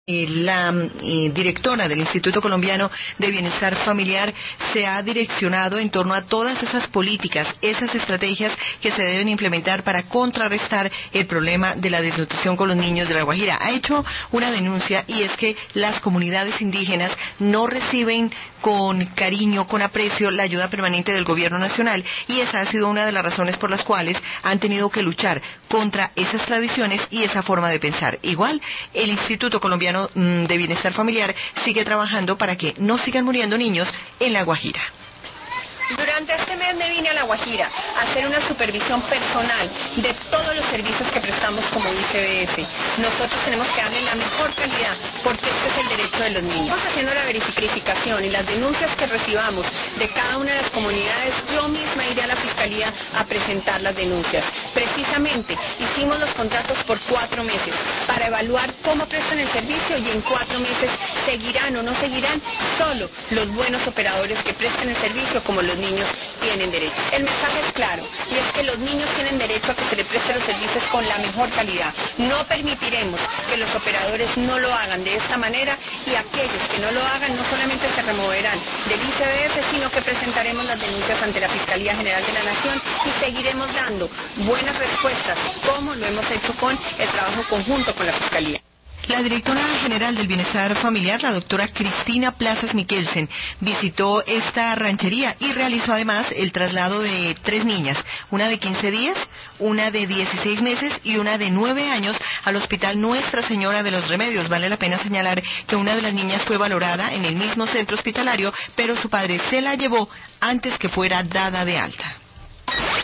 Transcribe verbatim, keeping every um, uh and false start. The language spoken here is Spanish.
La eh, directora del Instituto Colombiano de Bienestar Familiar se ha direccionado en torno a todas esas políticas, esas estrategias que se deben implementar para contrarrestar el problema de la desnutrición con los niños de La Guajira. Ha hecho una denuncia y es que las comunidades indígenas no reciben con cariño, con aprecio, la ayuda permanente del gobierno nacional, y esa ha sido una de las razones por las cuales han tenido que luchar contra esas tradiciones y esa forma de pensar. Igual, el Instituto Colombiano de Bienestar Familiar sigue trabajando para que no sigan muriendo niños en La Guajira. Durante este mes me vine a La Guajira a hacer una supervisión personal de todos los servicios que prestamos como I C B F. Nosotros tenemos que darle la mejor calidad porque este es el derecho de los niños. Estamos haciendo la verificación y las denuncias que recibamos de cada una de las comunidades, yo misma iré a la Fiscalía a presentar las denuncias. Precisamente hicimos los contratos por cuatro meses para evaluar cómo prestan el servicio y en cuatro meses seguirán o no seguirán solo los buenos operadores que presten el servicio como los niños tienen derecho. El mensaje es claro, y es que los niños tienen derecho a que se les presten los servicios con la mejor calidad. No permitiremos que los operadores no lo hagan de esta manera, y aquellos que no lo hagan no solamente se removerán del I C B F, sino que presentaremos las denuncias ante la Fiscalía General de la Nación y seguiremos dando buenas respuestas, como lo hemos hecho con el trabajo conjunto con la Fiscalía. La directora general del Bienestar Familiar, la doctora Cristina Plazas Mikkelsen, visitó esta ranchería y realizó además el traslado de tres niñas, una de quince días, una de dieciséis meses y una de nueve años al Hospital Nuestra Señora de los Remedios. Vale la pena señalar que una de las niñas fue valorada en el mismo centro hospitalario, pero su padre se la llevó antes que fuera dada de alta.